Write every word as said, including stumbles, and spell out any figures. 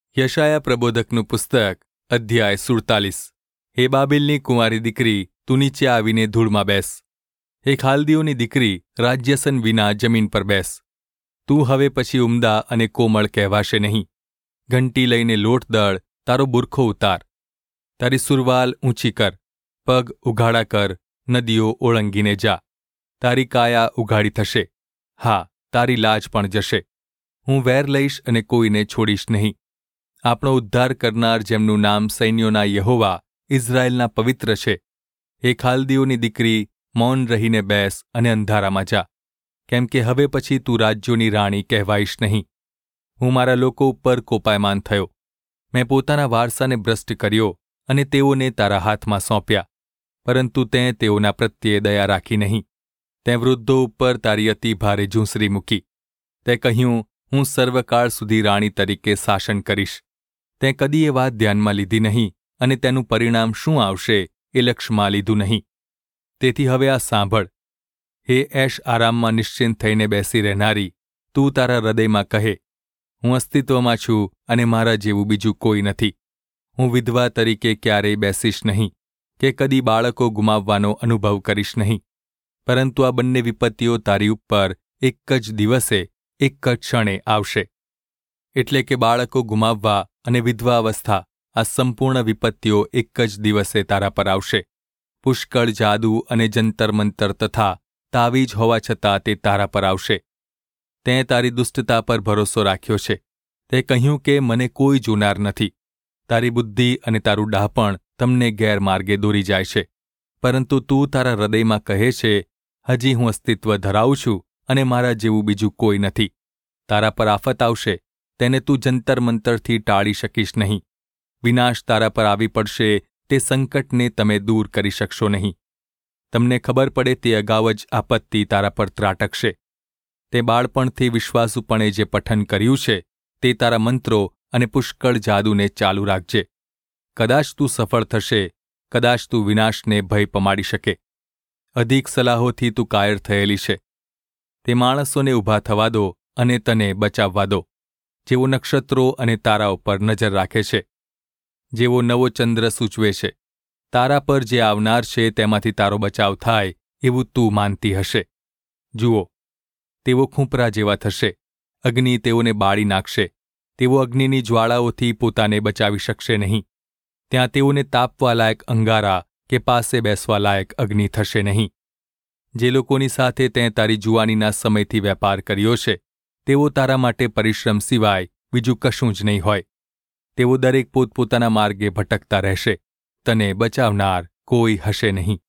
યશાયા પ્રબોધકનું પુસ્તક અધ્યાય સુડતાલીસ. હે બાબેલની કુંવારી દીકરી, તું નીચે આવીને ધૂળમાં બેસ. હે ખાલદીઓની દીકરી, રાજ્યસન વિના જમીન પર બેસ. તું હવે પછી ઉમદા અને કોમળ કહેવાશે નહીં. ઘંટી લઈને લોટ દળ, તારો બુરખો ઉતાર. તારી સુરવાલ ઊંચી કર, પગ ઉઘાડા કર, નદીઓ ઓળંગીને જા. તારી કાયા ઉઘાડી થશે, હા, તારી લાજ પણ જશે. હું વેર લઈશ અને કોઈને છોડીશ નહીં. આપણો ઉદ્ધાર કરનાર, જેમનું નામ સૈન્યોના યહોવા ઇઝરાયેલના પવિત્ર છે. હે ખાલદીઓની દીકરી, મૌન રહીને બેસ અને અંધારામાં જા, કેમ કે હવે પછી તું રાજ્યોની રાણી કહેવાઈશ નહીં. હું મારા લોકો ઉપર કોપાયમાન થયો. મેં પોતાના વારસાને ભ્રષ્ટ કર્યો અને તેઓને તારા હાથમાં સોંપ્યા, પરંતુ તેં તેઓના પ્રત્યે દયા રાખી નહીં. તેં વૃદ્ધો ઉપર તારી અતિ ભારે ઝૂંસરી મૂકી. તે કહ્યું, હું સર્વકાળ સુધી રાણી તરીકે શાસન કરીશ. તેં કદી એ વાત ધ્યાનમાં લીધી નહીં અને તેનું પરિણામ શું આવશે એ લક્ષમાં લીધું નહીં. તેથી હવે આ સાંભળ. હે એશ આરામમાં નિશ્ચિંત થઈને બેસી રહેનારી, તું તારા હૃદયમાં કહે, હું અસ્તિત્વમાં છું અને મારા જેવું બીજું કોઈ નથી. હું વિધવા તરીકે ક્યારેય બેસીશ નહીં કે કદી બાળકો ગુમાવવાનો અનુભવ કરીશ નહીં. પરંતુ આ બંને વિપત્તિઓ તારી ઉપર એક જ દિવસે, એક જ ક્ષણે આવશે. એટલે કે બાળકો ગુમાવવા અને વિધવા અવસ્થા, આ સંપૂર્ણ વિપત્તિઓ એક જ દિવસે તારા પર આવશે. પુષ્કળ જાદુ અને જંતર મંતર તથા તાવીજ હોવા છતાં તે તારા પર આવશે. તેં તારી દુષ્ટતા પર ભરોસો રાખ્યો છે. તે કહ્યું કે મને કોઈ જોનાર નથી. તારી બુદ્ધિ અને તારું ડહાપણ તમને ગેરમાર્ગે દોરી જાય છે. પરંતુ તું તારા હૃદયમાં કહે છે, હજી હું અસ્તિત્વ ધરાવું છું અને મારા જેવું બીજું કોઈ નથી. તારા પર આફત આવશે, તેને તું જંતર મંતરથી ટાળી શકીશ નહીં. વિનાશ તારા પર આવી પડશે, તે સંકટને તમે દૂર કરી શકશો નહીં. તમને ખબર પડે તે અગાઉ જ આપત્તિ તારા પર ત્રાટકશે. તે બાળપણથી વિશ્વાસુપણે જે પઠન કર્યું છે તે તારા મંત્રો અને પુષ્કળ જાદુને ચાલુ રાખજે. કદાચ તું સફળ થશે, કદાચ તું વિનાશને ભય પમાડી શકે. અધિક સલાહોથી તું કાયર થયેલી છે. તે માણસોને ઊભા થવા દો અને તને બચાવવા દો, જેઓ નક્ષત્રો અને તારા ઉપર નજર રાખે છે, જેવો નવો ચંદ્ર સૂચવે છે. તારા પર જે આવનાર છે તેમાંથી તારો બચાવ થાય એવું તું માનતી હશે. જુઓ, તેઓ ખૂંપરા જેવા થશે. અગ્નિ તેઓને બાળી નાખશે. તેઓ અગ્નિની જ્વાળાઓથી પોતાને બચાવી શકશે નહીં. ત્યાં તેઓને તાપવા લાયક અંગારા કે પાસે બેસવા લાયક અગ્નિ થશે નહીં. જે લોકોની સાથે તેં તારી જુવાનીના સમયથી વેપાર કર્યો છે, તેઓ તારા માટે પરિશ્રમ સિવાય બીજું કશું જ નહીં હોય. તેઓ દરેક પોતપોતાના માર્ગે ભટકતા રહેશે. તને બચાવનાર કોઈ હશે નહીં.